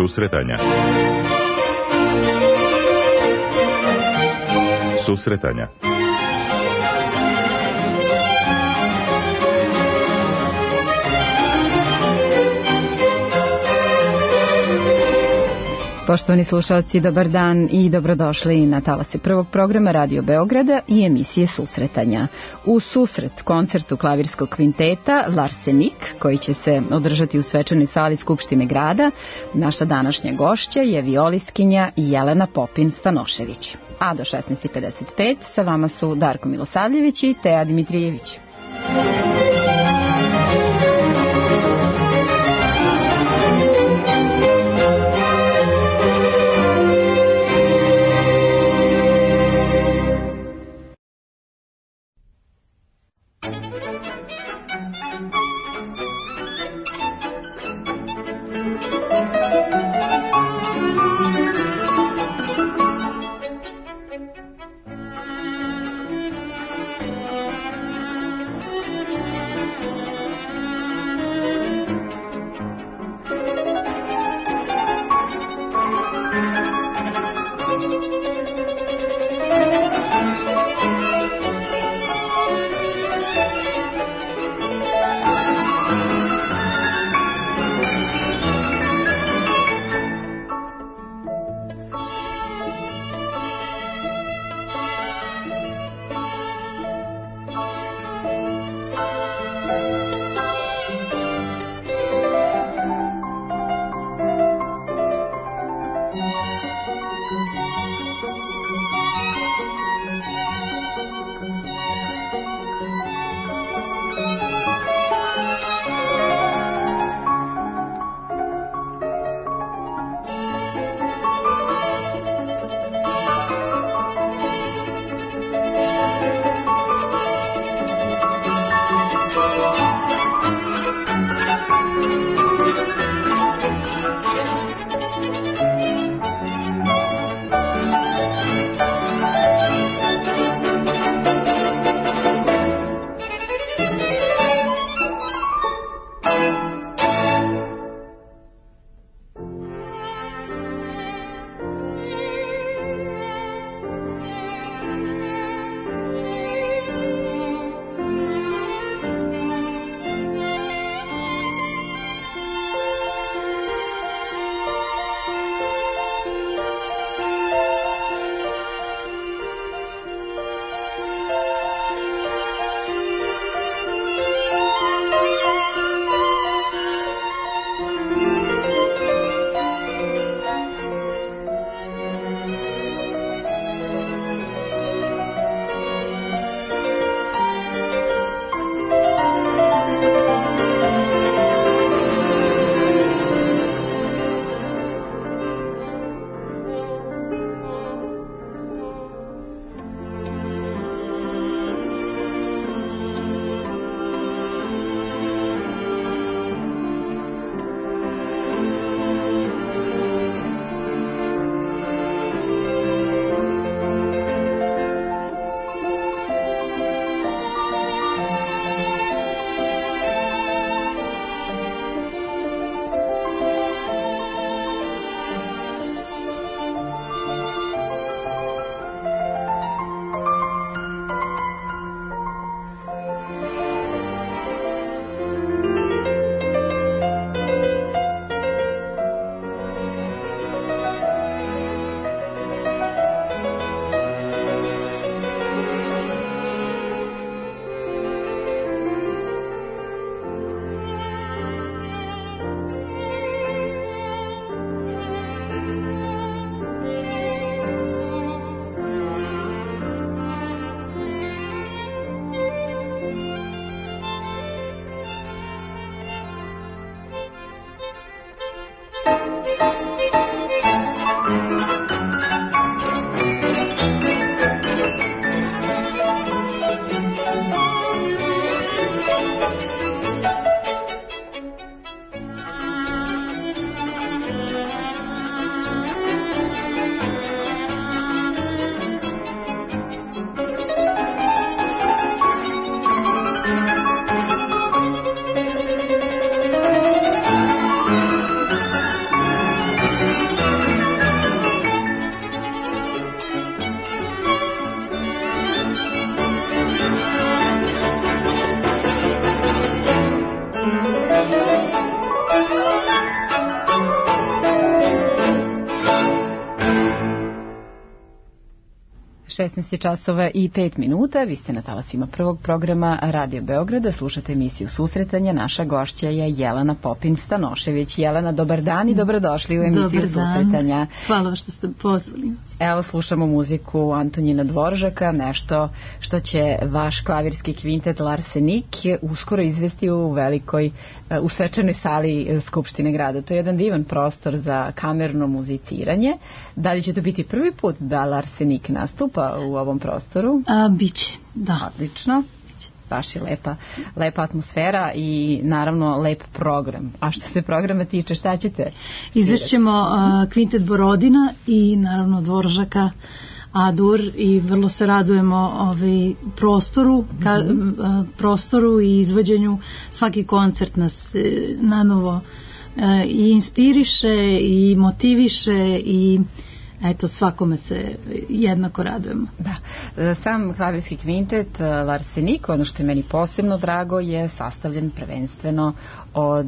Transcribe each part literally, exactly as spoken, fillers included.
Susretanja. Susretanja. Poštovani slušalci, dobar dan i dobrodošli na talase prvog programa Radio Beograda i emisije Susretanja. U susret koncertu klavirskog kvinteta Larsenik, koji će se održati u svečanoj sali Skupštine grada, naša današnja gošća je violiskinja Jelena Popin-Stanošević. A do šesnaest pedeset pet sa vama su Darko Milosavljević i Teja Dimitrijević. šesnaest časova i pet minuta, vi ste na talasima prvog programa Radio Beograda, slušate emisiju Susretanja, naša gošća je Jelena Popin-Stanošević. Jelena, dobar dan i dobrodošli u emisiju Susretanja. Hvala što ste pozvali. Evo slušamo muziku Antonjina Dvoržaka, nešto što će vaš klavirski kvintet Larsenik uskoro izvesti u velikoj, u svečanoj sali Skupštine grada. To je jedan divan prostor za kamerno muziciranje. Da li će to biti prvi put da Larsenik nastupa u ovom prostoru? A, biće, da. Odlično. Baš je lepa, lepa atmosfera i naravno lep program. A što se programa tiče, šta ćete? Izvešćemo uh, kvintet Borodina i naravno Dvoržaka, Adur, i vrlo se radujemo ovaj prostoru, ka, mm-hmm. uh, prostoru i izvođenju. Svaki koncert nas uh, nanovo uh, i inspiriše i motiviše i eto, svakome se jednako radujemo. Da. Sam klavirski kvintet Larsenik, ono što je meni posebno drago, je sastavljen prvenstveno od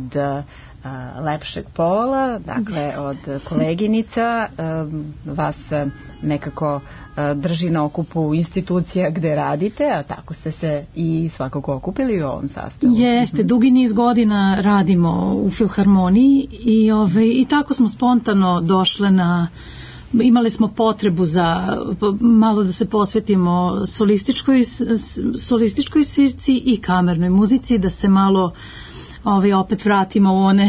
uh, lepšeg pola, dakle od koleginica. Um, vas nekako uh, drži na okupu institucija gde radite, a tako ste se i svakako okupili u ovom sastavu. Jeste, dugi niz godina radimo u Filharmoniji i, ove, i tako smo spontano došle na imali smo potrebu za malo da se posvetimo solističkoj, solističkoj svirci i kamernoj muzici, da se malo ovaj, opet vratimo u one,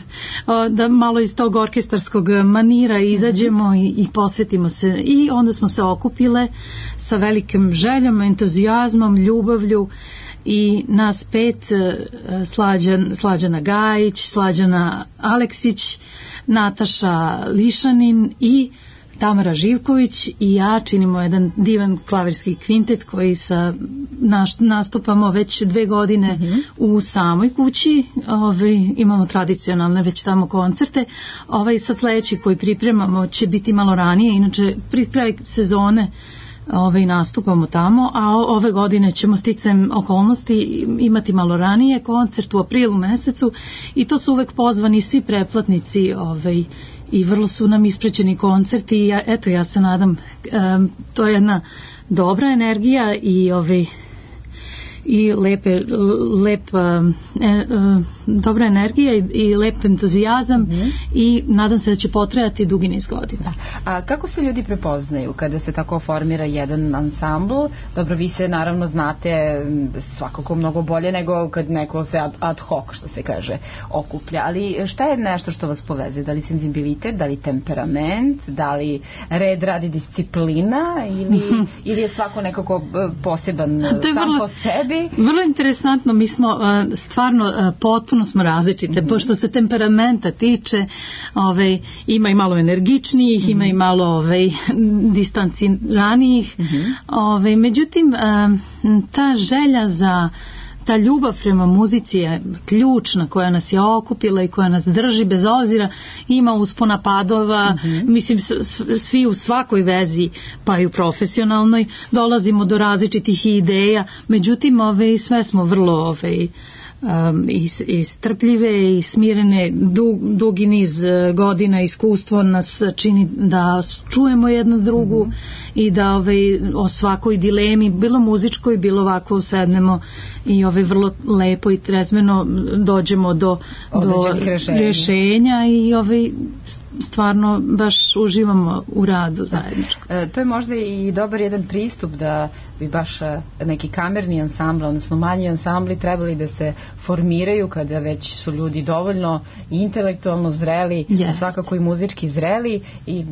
da malo iz tog orkestarskog manira izađemo i, i posvetimo se. I onda smo se okupile sa velikim željom, entuzijazmom, ljubavlju i nas pet, Slađan, Slađana Gajić, Slađana Aleksić, Nataša Lišanin i Tamara Živković i ja činimo jedan divan klavirski kvintet koji sa naš, nastupamo već dve godine mm-hmm. u samoj kući. Ovaj, imamo tradicionalne već tamo koncerte. Ovaj sad sledeći koji pripremamo će biti malo ranije, inače pri kraju sezone ovaj, nastupamo tamo, a ove godine ćemo sticajem okolnosti imati malo ranije koncert u aprilu mesecu i to su uvek pozvani svi pretplatnici ovaj, i vrlo su nam isprećeni koncerti i ja, eto ja se nadam um, to je jedna dobra energija i ovaj i lepe, lep, e, e, dobra energija i, i lep entuzijazam mm-hmm. i nadam se da će potrajati dugi niz godina. A kako se ljudi prepoznaju kada se tako formira jedan ansambl? Dobro, vi se naravno znate svakako mnogo bolje nego kad neko se ad, ad hoc, što se kaže, okuplja, ali šta je nešto što vas povezuje? Da li senzibilitet, da li temperament, da li red, radi, disciplina ili, ili je svako nekako poseban sam vrlo... po sebi? Vrlo interesantno, mi smo uh, stvarno uh, potpuno smo različite, mm-hmm. pošto se temperamenta tiče, ovaj, ima i malo energičnijih, mm-hmm. ima i malo ovaj, distanciranijih, mm-hmm. ovaj, međutim uh, ta želja za ta ljubav prema muzici je ključna koja nas je okupila i koja nas drži bez obzira, ima uspona padova, mm-hmm. mislim svi u svakoj vezi pa i u profesionalnoj dolazimo do različitih ideja, međutim ove, sve smo vrlo ove, um, i strpljive i smirene, dug, dugi niz godina iskustvo nas čini da čujemo jedna drugu mm-hmm. i da ove, o svakoj dilemi, bilo muzičkoj, bilo ovako sednemo i ove vrlo lepo i trezveno dođemo do, do rešenja. rješenja i ove stvarno baš uživamo u radu zajedničko. E, to je možda i dobar jedan pristup da bi baš neki kamerni ansambl, odnosno manji ansambli trebali da se formiraju kada već su ljudi dovoljno intelektualno zreli, yes. svakako i muzički zreli i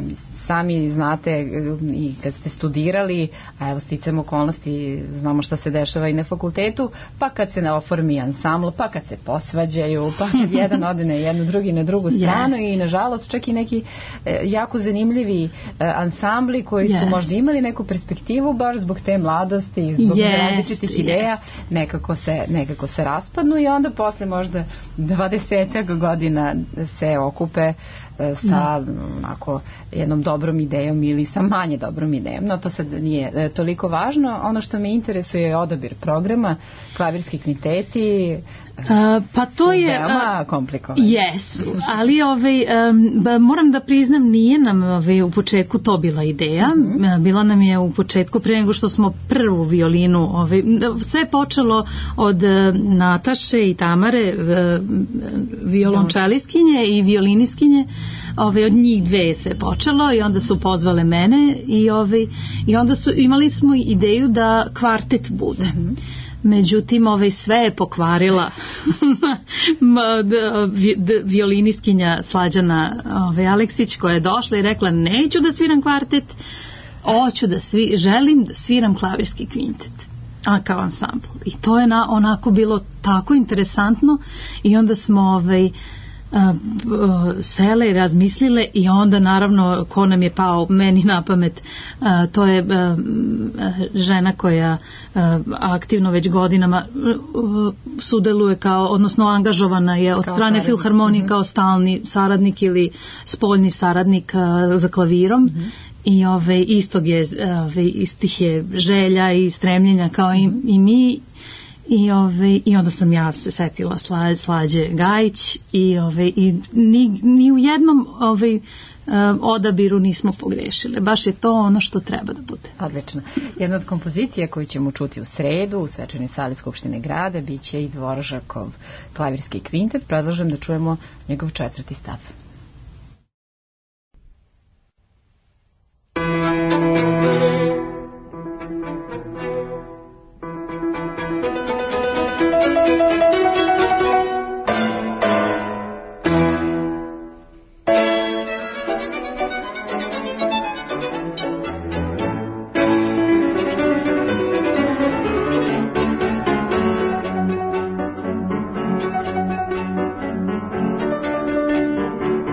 sami znate i kad ste studirali, a evo sticam okolnosti, znamo šta se dešava i na fakultetu, pa kad se ne oformi ansambl, pa kad se posvađaju, pa kad jedan ode na jednu, drugi na drugu stranu yes. i nažalost čak i neki e, jako zanimljivi e, ansambli koji yes. su možda imali neku perspektivu baš zbog te mladosti, zbog yes. različitih yes. ideja, nekako se, nekako se raspadnu i onda posle možda dvadesetak godina se okupe sa onako jednom dobrom idejom ili sa manje dobrom idejom. No to sad nije e, toliko važno. Ono što me interesuje je odabir programa, klavirski kvinteti, A, pa to je veoma komplikovano. Jesu, ali ovaj, um, moram da priznam, nije nam ovaj, u početku to bila ideja. Mm-hmm. Bila nam je u početku, pre nego što smo prvu violinu, ovaj, sve je počelo od Nataše i Tamare, violončeliskinje i violiniskinje. Ove, od njih dve se počelo i onda su pozvale mene i, ove, i onda su, imali smo ideju da kvartet bude. Mm-hmm. Međutim, ove, sve je pokvarila violinistkinja Slađana ove, Aleksić, koja je došla i rekla: neću da sviram kvartet, hoću da svi, želim da sviram klavirski kvintet, a kao ansambl. I to je na, onako bilo tako interesantno i onda smo ovaj, sele i razmislile i onda naravno ko nam je pao meni na pamet, to je žena koja aktivno već godinama sudeluje kao, odnosno angažovana je od kao strane saradnik. Filharmonije mm-hmm. kao stalni saradnik ili spoljni saradnik za klavirom. Mm-hmm. I ove, istog je, ove, istih je želja i stremljenja kao i, i mi. I, ove, i onda sam ja se setila Sla, Slađe Gajić i, ove, i ni, ni u jednom ove, odabiru nismo pogrešile. Baš je to ono što treba da bude. Odlično. Jedna od kompozicija koju ćemo čuti u sredu u svečanoj sali Skupštine grada biće i Dvoržakov klavirski kvintet. Predlažem da čujemo njegov četvrti stav. Thank you.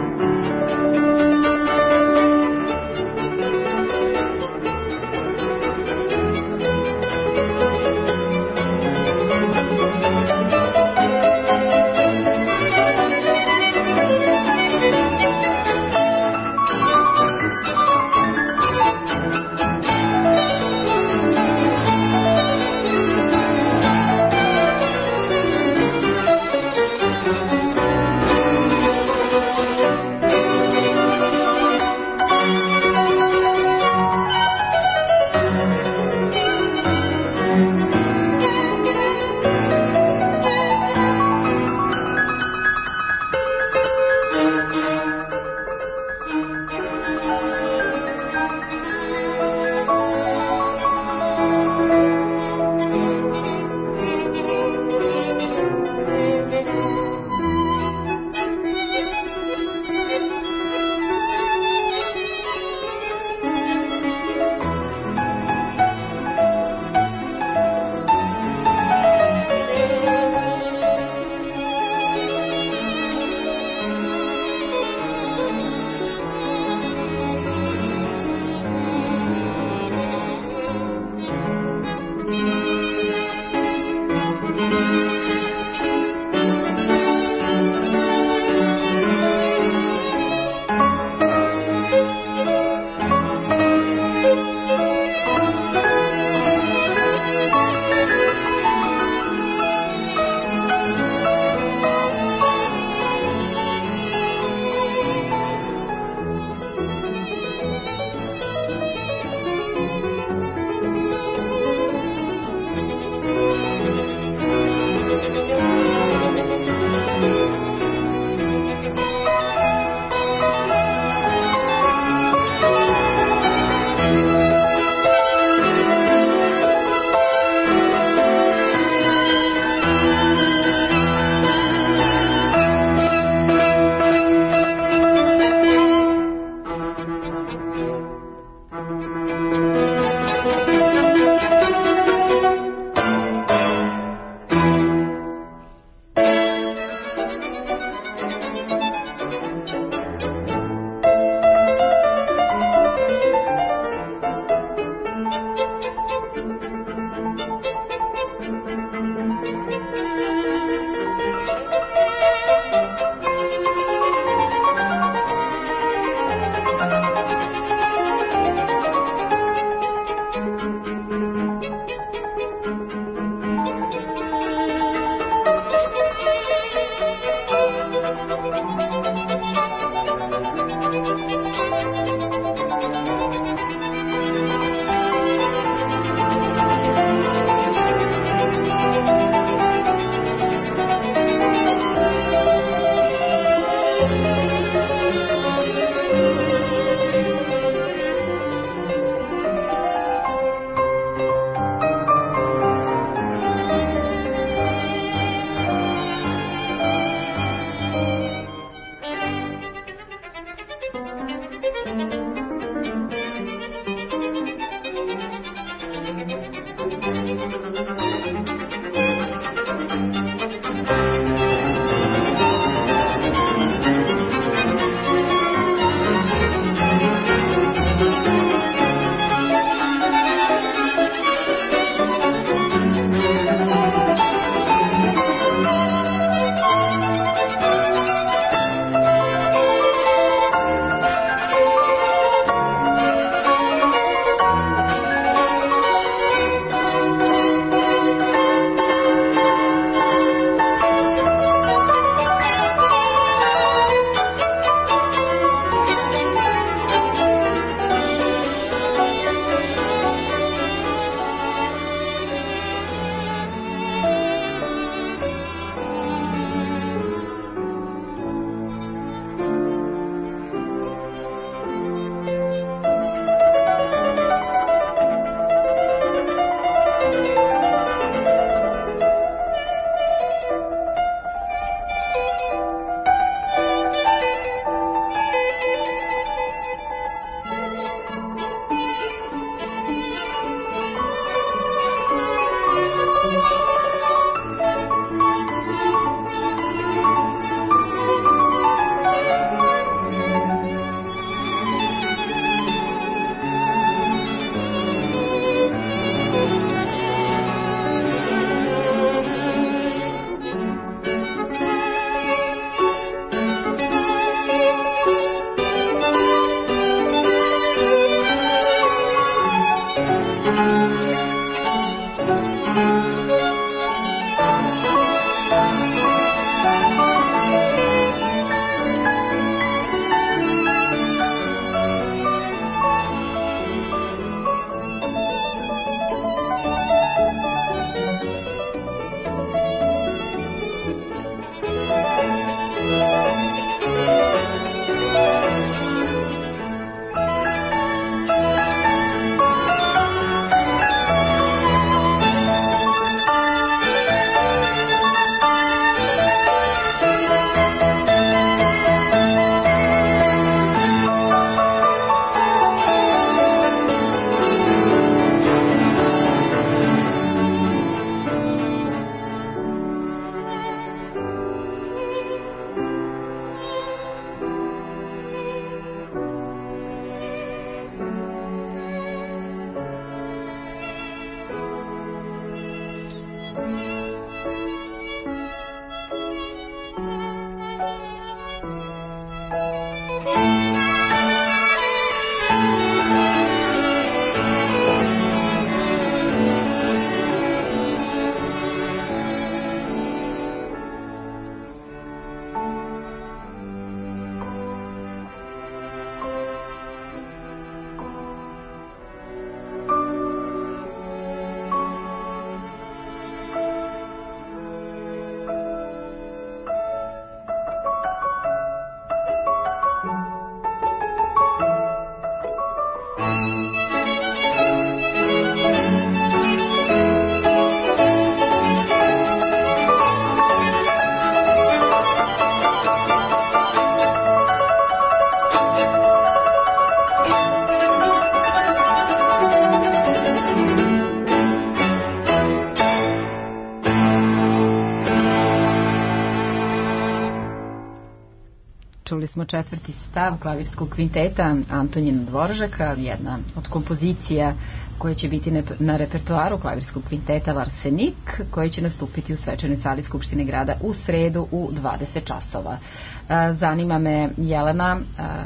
čuli smo četvrti stav klavirskog kvinteta Antonjina Dvoržaka, jedna od kompozicija koje će biti na repertoaru klavirskog kvinteta Larsenik, koji će nastupiti u svečanoj sali Skupštine grada u sredu u dvadeset časova. Zanima me, Jelena,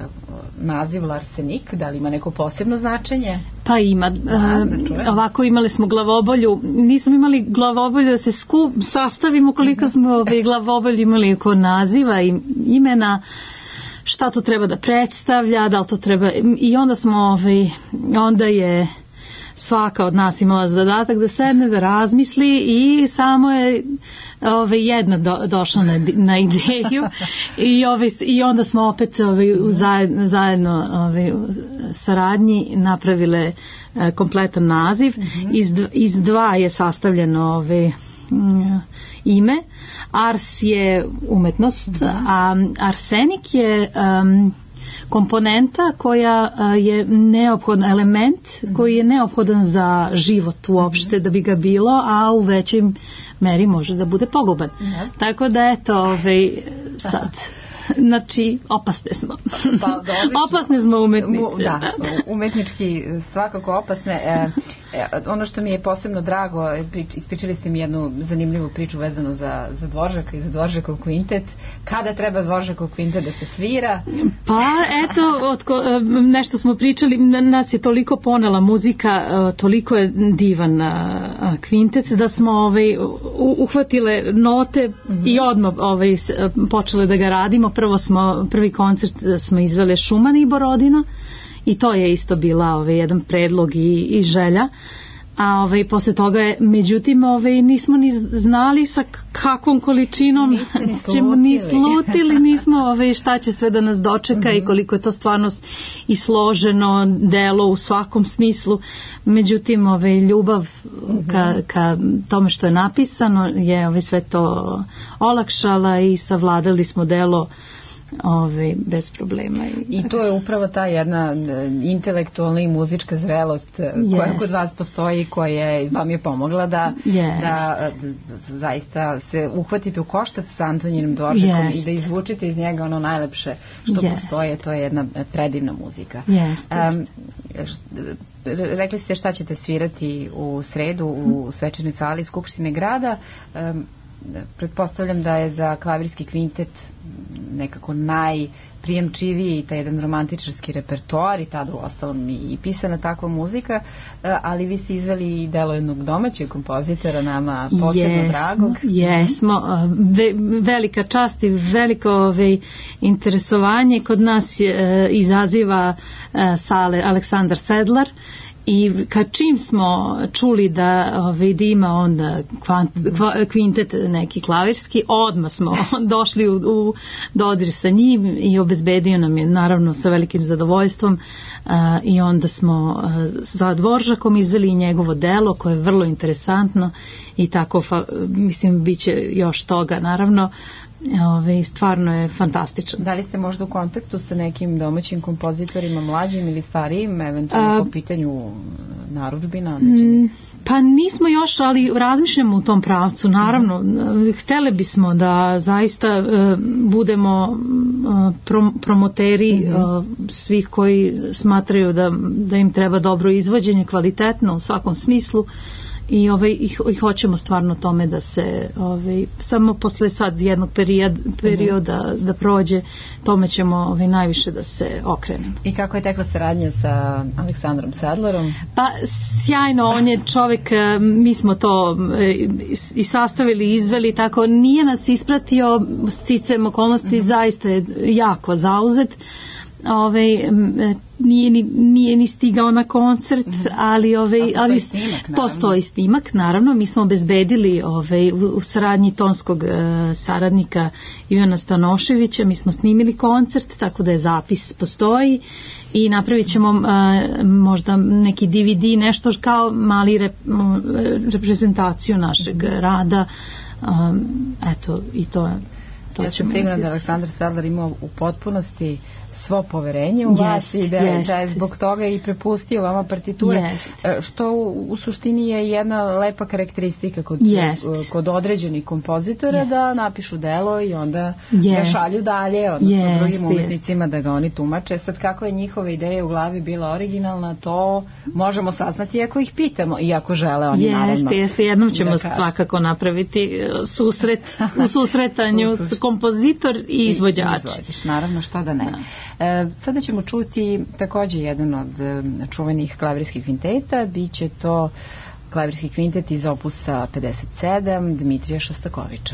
naziv Larsenik, da li ima neko posebno značenje? Pa ima. Da, da ovako, imali smo glavobolju, nismo imali glavobolju da se skup, sastavimo koliko smo ovaj glavobolju imali oko naziva i imena, šta to treba da predstavlja, da li to treba, i onda smo, ovaj, onda je svaka od nas imala zadatak da sedne, da razmisli i samo je ove, jedna do, došla na, na ideju i, ove, i onda smo opet ove, u zajedno, zajedno ove, u saradnji napravile e, kompletan naziv. Mm-hmm. iz, iz dva je sastavljeno ove, m, ime. Ars je umetnost, mm-hmm. a arsenik je um, komponenta koja je neophodan element koji je neophodan za život uopšte da bi ga bilo, a u većoj meri može da bude poguban. Ja. Tako da eto, ovaj, sad znači opasne smo. Pa, opasne smo umetnice. Da, umetnički svakako opasne. E, e, ono što mi je posebno drago, ispričali ste mi jednu zanimljivu priču vezanu za, za Dvoržaka i za Dvoržakov kvintet. Kada treba Dvoržakov kvintet da se svira? Pa eto, otko, nešto smo pričali, nas je toliko ponela muzika, toliko je divan kvintet da smo ovaj, uhvatile note mm-hmm. i odmah ovaj, počele da ga radimo. Prvo smo, prvi koncert smo izvele Šumana i Borodina i to je isto bila ovaj, jedan predlog i, i želja. A ovaj, posle toga je, međutim, ovaj, nismo ni znali sa kakvom količinom ni ćemo ni slutili, nismo ovaj, šta će sve da nas dočeka mm-hmm. i koliko je to stvarno i složeno delo u svakom smislu. Međutim, ovaj, ljubav mm-hmm. ka, ka tome što je napisano je ovaj, sve to olakšala i savladali smo delo Ove, bez problema. I to je upravo ta jedna intelektualna i muzička zrelost koja yes. kod vas postoji, koja vam je pomogla da, yes. da, da zaista se uhvatite u koštac sa Antonjinom Dvoržakom yes. i da izvučite iz njega ono najlepše što yes. postoje, to je jedna predivna muzika. Yes. Um, rekli ste šta ćete svirati u sredu u svečanoj sali Skupštine grada. Um, pretpostavljam da je za klavirski kvintet nekako najprijemčiviji taj jedan romantičarski repertoar i tada u ostalom i pisana takva muzika, ali vi ste izveli i delo jednog domaćeg kompozitora nama posebno yes, dragog. Jesmo, Ve, velika čast i veliko ove, interesovanje kod nas je, izaziva sale Aleksandar Sedlar. I kad čim smo čuli da ovaj, da ima onda kvant, kva, kvintet neki klavirski, odmah smo došli u, u dodir sa njim i obezbedio nam je naravno sa velikim zadovoljstvom uh, i onda smo uh, za Dvoržakom izveli njegovo delo koje je vrlo interesantno i tako, fa, mislim, bit će još toga naravno. Ove, stvarno je fantastičan. Da li ste možda u kontaktu sa nekim domaćim kompozitorima, mlađim ili starijim, eventualno po pitanju narudžbina? Mm, pa nismo još, ali razmišljamo u tom pravcu, naravno. Mm. Htele bismo da zaista uh, budemo uh, prom, promoteri mm. uh, svih koji smatraju da, da im treba dobro izvođenje, kvalitetno u svakom smislu. I, ovaj, i, i hoćemo stvarno tome da se ovaj, samo posle sad jednog perioda, perioda mm-hmm. da prođe, tome ćemo ovaj, najviše da se okrenemo. I kako je tekla saradnja sa Aleksandrom Sedlarom? Pa sjajno, on je čovjek, mi smo to i sastavili i izveli, tako nije nas ispratio sticajem okolnosti, mm-hmm. zaista je jako zauzet. Ove, nije, ni, nije ni stigao na koncert, mm-hmm. ali, ove, ali snimak, postoji snimak, naravno. Mi smo obezbedili ove, u, u saradnji tonskog uh, saradnika Ivana Stanoševića, mi smo snimili koncert, tako da je zapis postoji i napravit ćemo uh, možda neki D V D, nešto kao mali rep, um, reprezentaciju našeg mm-hmm. rada. Um, eto, i to je. Ja sam sigurna da Aleksandar Sedlar imao u potpunosti svo poverenje u Jest, vas i da, jest. da je zbog toga i prepustio vama partiture, Jest. što u, u suštini je jedna lepa karakteristika kod, kod određenih kompozitora. Jest. Da napišu delo i onda Jest. Da šalju dalje, odnosno Jest. Drugim umetnicima Jest. Da ga oni tumače. Sad kako je njihova ideja u glavi bila originalna, to možemo saznati ako ih pitamo i ako žele oni jeste, naravno. Jeste, jednom ćemo da svakako napraviti susret, u susretanju u suš... kompozitor i izvođač. Izvođač, naravno, što da ne. Da. E, sada ćemo čuti takođe jedan od e, čuvenih klavirskih kvinteta, biće to klavirski kvintet iz opusa pedeset sedam Dmitrija Šostakoviča.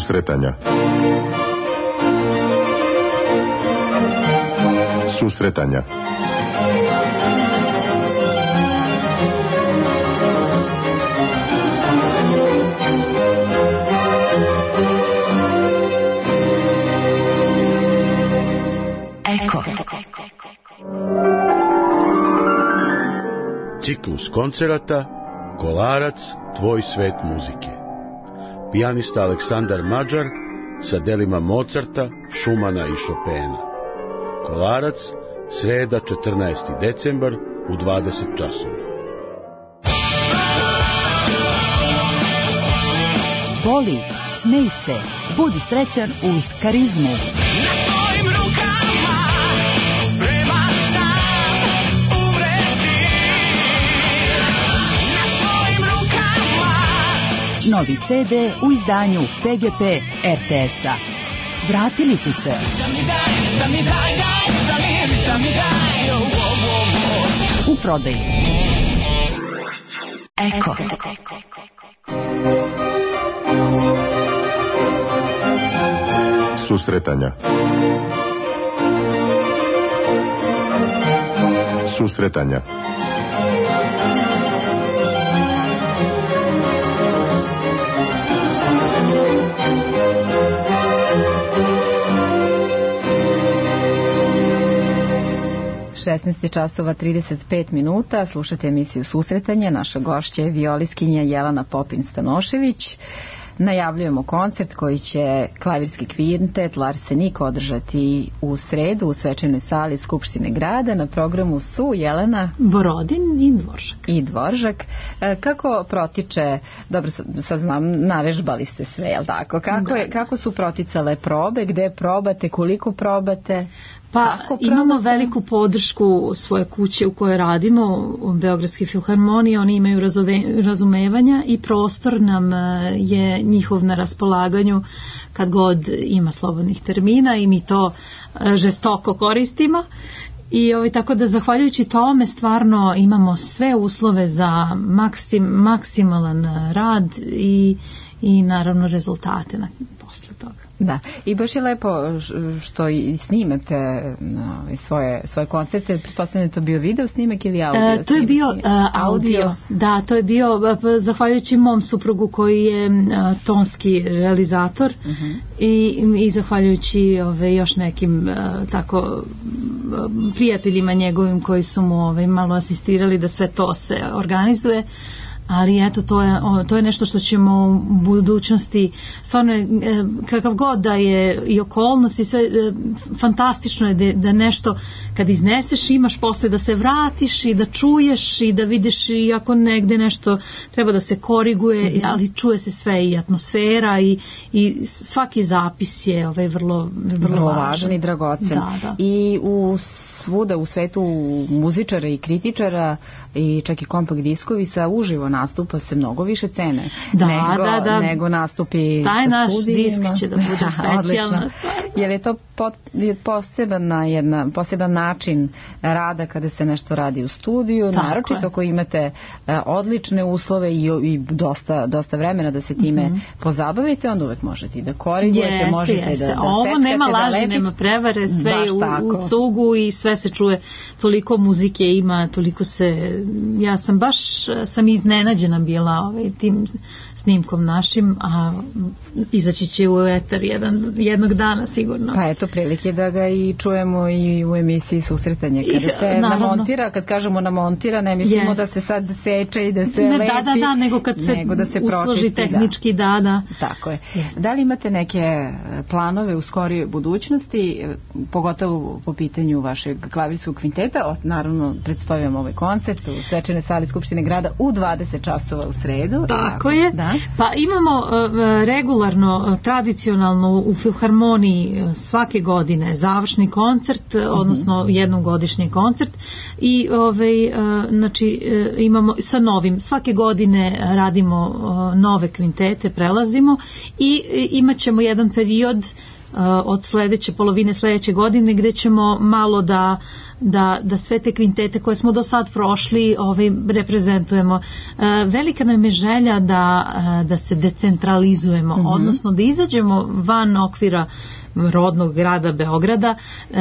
Susretanja. Susretanja. Eko. Ciklus koncerata Kolarac, tvoj svet muzike. Pijanista Aleksandar Mađar sa delima Mozarta, Šumana i Šopena. Kolarac, sreda četrnaesti decembar u dvadeset časova. Voli, smej se, budi srećan uz Karizmu. Novi ce de u izdanju pe ge pe er te es-a. Vratili su se. U prodaju. Eko. Susretanja. Susretanja. šesnaest časova trideset pet minuta, slušate emisiju Susretanja. Naša gošća je violiskinja Jelena Popin-Stanošević. Najavljujemo koncert koji će klavirski kvintet Larsenik održati u sredu u svečanoj sali Skupštine grada. Na programu su Jelena Borodin i Dvoržak. I Dvoržak. Kako protiče, dobro sad znam, navežbali ste sve, jel tako? Kako, je, kako su proticale probe, gde probate, koliko probate? Pa imamo veliku podršku svoje kuće u kojoj radimo, u Beogradske filharmonije, oni imaju razove, razumevanja i prostor nam je njihov na raspolaganju kad god ima slobodnih termina i mi to žestoko koristimo. I ovaj, tako da zahvaljujući tome stvarno imamo sve uslove za maksim, maksimalan rad i, i naravno rezultate na, posle toga. Da, i baš je lepo što i snimate svoje, svoje koncerte. Pretpostavljam da to bio video snimak ili audio e, to je bio uh, audio. audio, da, to je bio uh, zahvaljujući mom suprugu koji je uh, tonski realizator uh-huh. i, i zahvaljujući ove, još nekim uh, tako prijateljima njegovim koji su mu ove, malo asistirali da sve to se organizuje. Ali eto, to je, to je nešto što ćemo u budućnosti, stvarno je, kakav god da je i okolnosti, sve, fantastično je da, da nešto kad izneseš imaš posle da se vratiš i da čuješ i da vidiš i ako negde nešto treba da se koriguje, mm-hmm. ali čuje se sve i atmosfera i, i svaki zapis je ovaj, vrlo, vrlo, vrlo važan. važan i dragocen. Da, da. I u svuda u svetu muzičara i kritičara i čak i kompakt diskovi sa uživo nastupa se mnogo više cene da, nego, da, da. nego nastupi taj sa naš studijima. Disk će da bude specijalna stvar. Jer je to pot, posebna jedna, poseban način rada kada se nešto radi u studiju, tako naročito ako imate uh, odlične uslove i, i dosta, dosta vremena da se time mm-hmm. pozabavite, onda uvek možete i da korigujete, jeste, možete jeste. da, da ovo seckate, nema laži, da nema prevare, sve je u, u cugu i sve se čuje, toliko muzike ima, toliko se, ja sam baš sam iznenađena bila ovaj, tim snimkom našim, a izaći će u etar jedan, jednog dana sigurno. Pa eto prilike da ga i čujemo i u emisiji Susretanje. Kada se naravno namontira, kad kažemo namontira, ne mislimo yes. da se sad seče i da se ne, lepi. Da, da, da, nego kad se, nego da se usloži pročisti, tehnički, da, da. da. Tako je. Yes. Da li imate neke planove u skorijoj budućnosti, pogotovo po pitanju vašeg klavirskog kvinteta? Naravno, predstavljamo ovaj koncert u svečanoj sali Skupštine grada u dvadeset časova u sredu. Tako, tako je. Da. Pa imamo uh, regularno, uh, tradicionalno u filharmoniji uh, svake godine završni koncert, uh, odnosno jednom godišnji koncert i ovaj, uh, znači, uh, imamo sa novim, svake godine radimo uh, nove kvintete, prelazimo i uh, imat ćemo jedan period od sledeće polovine sledeće godine, gde ćemo malo da da, da sve te kvintete koje smo do sad prošli ovaj, reprezentujemo. Velika nam je želja da, da se decentralizujemo, mm-hmm. odnosno da izađemo van okvira rodnog grada Beograda,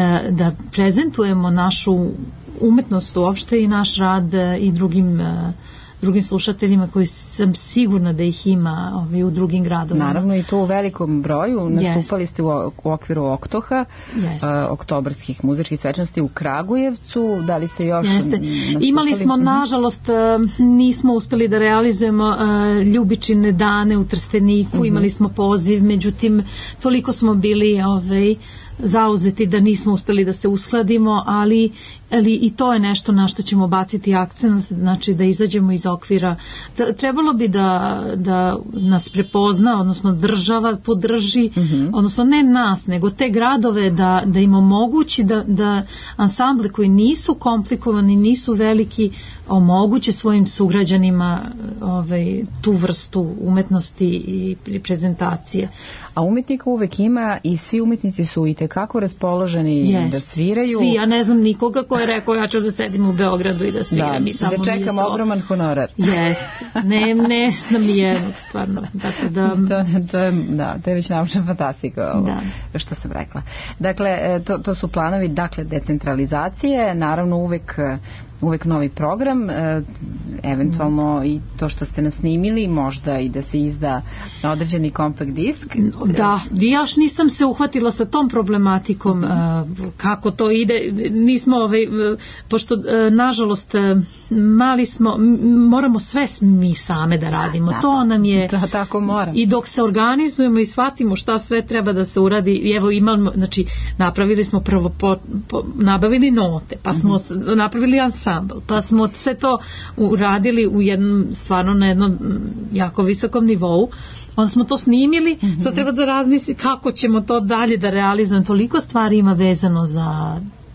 da prezentujemo našu umetnost uopšte i naš rad i drugim drugim slušateljima koji sam sigurna da ih ima ovaj, u drugim gradovima. Naravno i to u velikom broju. Nastupali ste u, u okviru Oktoha, yes. uh, oktobarskih muzičkih svečanosti u Kragujevcu. Da li ste još Jeste. nastupali? Imali smo, nažalost, nismo uspeli da realizujemo uh, Ljubičine dane u Trsteniku. Mm-hmm. Imali smo poziv, međutim, toliko smo bili ovaj, zauzeti da nismo uspeli da se uskladimo, ali, ali i to je nešto na što ćemo baciti akcent, znači da izađemo iz okvira. Trebalo bi da, da nas prepozna, odnosno država podrži, mm-hmm. odnosno ne nas, nego te gradove da, da im omogući da, da ansamble koji nisu komplikovani, nisu veliki, omoguće svojim sugrađanima ovaj, tu vrstu umetnosti i prezentacije. A umetnika uvek ima i svi umetnici su i tekako raspoloženi yes. da sviraju. Svi, ja ne znam nikoga ko je rekao ja ću da sedim u Beogradu i da sviram. Da, i samo da čekam ogroman honorar. Jeste, ne, ne znam nijednog, stvarno. Dakle, da... To, to, je, da, to je već naučna fantastika ovo, da. Što sam rekla. Dakle, to, to su planovi, dakle, decentralizacije, naravno uvek uvek novi program, e, eventualno mm. i to što ste nas snimili, možda i da se izda na određeni kompakt disk. Da, ja još nisam se uhvatila sa tom problematikom, mm. e, kako to ide, nismo, ovaj, pošto e, nažalost mali smo, moramo sve mi same da radimo, da, to nam je, da, tako mora. I dok se organizujemo i shvatimo šta sve treba da se uradi, evo imamo, znači napravili smo prvo, po, po, nabavili note, pa smo mm. napravili ansambl, pa smo sve to uradili u jednom, stvarno na jednom jako visokom nivou, onda smo to snimili, mm-hmm. sad treba da razmisli kako ćemo to dalje da realizujemo, toliko stvari ima vezano za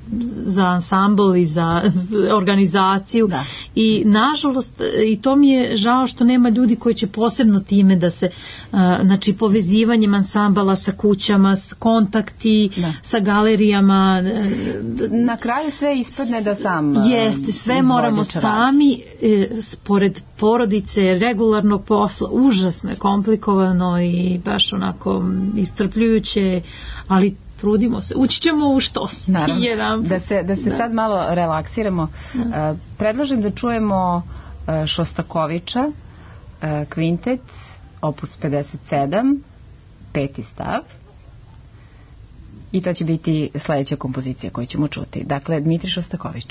za ansambl i za organizaciju da. I nažalost i to mi je žao što nema ljudi koji će posebno time da se uh, znači povezivanjem ansambala sa kućama, s kontakti da. Sa galerijama, na kraju sve ispadne da sam jeste, sve moramo sami e, spored porodice, regularnog posla, užasno je komplikovano i baš onako iscrpljujuće, ali trudimo se, ući ćemo u štos. Naravno, da se, da se da. Sad malo relaksiramo. Uh, predlažem da čujemo uh, Šostakovića, uh, kvintet, opus pedeset sedam, peti stav. I to će biti sledeća kompozicija koju ćemo čuti. Dakle, Dmitrij Šostaković.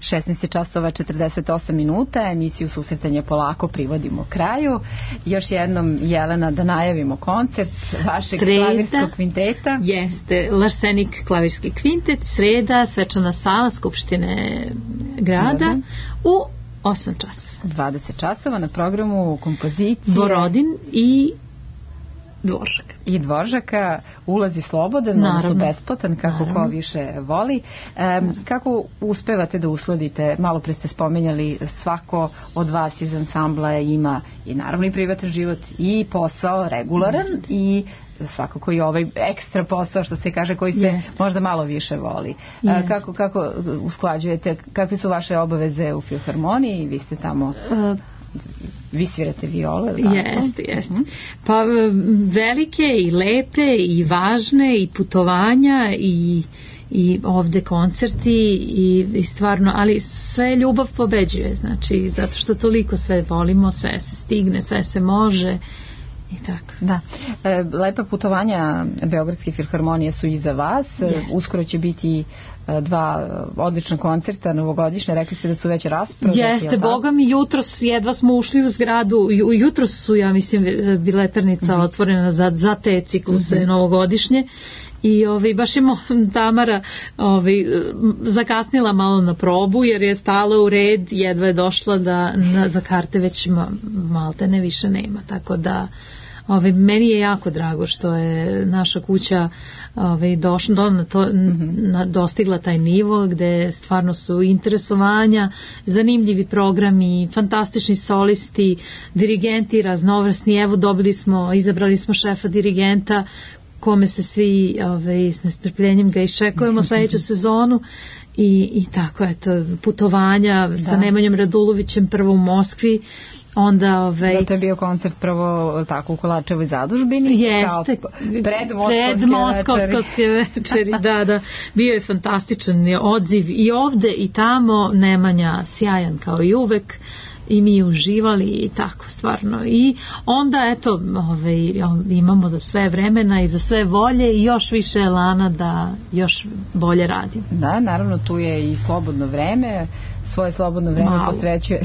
šesnaest časova četrdeset osam minuta, emisiju Susretanja polako privodimo kraju. Još jednom, Jelena, da najavimo koncert vašeg sreda, klavirskog kvinteta. Jeste, Larsenik klavirski kvintet, sreda, svečana sala Skupštine grada Dobre. U osam časova. dvadeset časova na programu kompozicije Borodin i Dvoržak. I Dvoržaka, ulazi slobodan, odnosno besplatan, kako Naravno. Ko više voli. E, kako uspevate da usladite, malo pre ste spomenjali, svako od vas iz ansambla ima i naravno i privatan život i posao regularan Jeste. I svakako i ovaj ekstra posao, što se kaže, koji se Jeste. Možda malo više voli. E, kako, kako usklađujete, kakve su vaše obaveze u Filharmoniji? Vi ste tamo... Uh, vi svirate viole, tako? Jeste, jeste. Mm-hmm. Pa velike i lepe i važne i putovanja i, i ovde koncerti i, i stvarno, ali sve ljubav pobeđuje, znači, zato što toliko sve volimo, sve se stigne, sve se može i tako. Da. E, lepa putovanja Beogradske filharmonije su iza vas. Jeste. Uskoro će biti dva odlična koncerta novogodišnja, rekli ste da su već rasprodati. Jeste, boga mi, jutros jedva smo ušli u zgradu, jutros su, ja mislim, biletarnica mm-hmm. otvorena za, za te cikluse mm-hmm. novogodišnje i ovaj, baš je Tamara ovaj, zakasnila malo na probu jer je stala u red, jedva je došla da na, za karte već ma, malte ne više nema, tako da Ove, meni je jako drago što je naša kuća ove, došla, do, na to, mm-hmm. na, dostigla taj nivo gde stvarno su interesovanja, zanimljivi programi, fantastični solisti, dirigenti raznovrsni. Evo dobili smo, izabrali smo šefa dirigenta kome se svi ove, s nestrpljenjem ga iščekujemo sledeću sezonu. I, i tako, eto, putovanja da. Sa Nemanjom Radulovićem prvo u Moskvi, onda ovaj da, to je bio koncert prvo tako u Kolačevoj zadužbini. Jeste, pred moskovske večeri, da, da, bio je fantastičan odziv i ovde i tamo. Nemanja sjajan kao i uvek i mi uživali i tako stvarno i onda eto ovaj, imamo za sve vremena i za sve volje i još više elana da još bolje radimo. Da, naravno tu je i slobodno vreme, svoje slobodno vreme Malo. posvećujete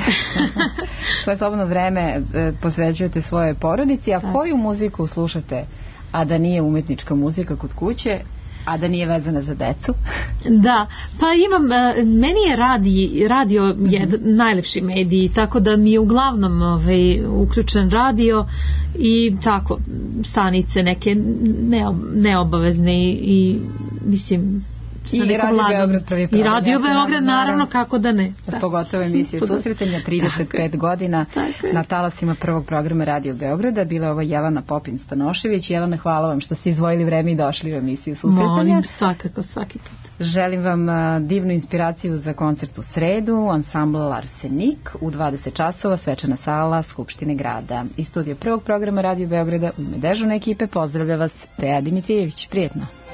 svoje slobodno vreme posvećujete svoje porodici, a tak. Koju muziku slušate, a da nije umetnička muzika kod kuće, a da nije vezana za decu? Da, pa imam, meni je radi, radio jed, mm-hmm. najlepši medij, tako da mi je uglavnom ovaj, uključen radio i tako, stanice neke neob, neobavezne i, i mislim... I Radio Beograd prvi program. I Radio Beograd, naravno, kako da ne. Pogotovo emisije Susretanja, trideset pet godina na talasima prvog programa Radio Beograda. Bila je ovo Jelena Popin-Stanošević. Jelena, hvala vam što ste izdvojili vreme i došli u emisiju Susretanja. Molim, svakako, svaki put. Želim vam divnu inspiraciju za koncert u sredu, ansambl Larsenik u dvadeset časova, svečana sala Skupštine grada. Iz studija prvog programa Radio Beograda u ime dežurne ekipe pozdravlja vas Teja Dimitrijević. Prijetno.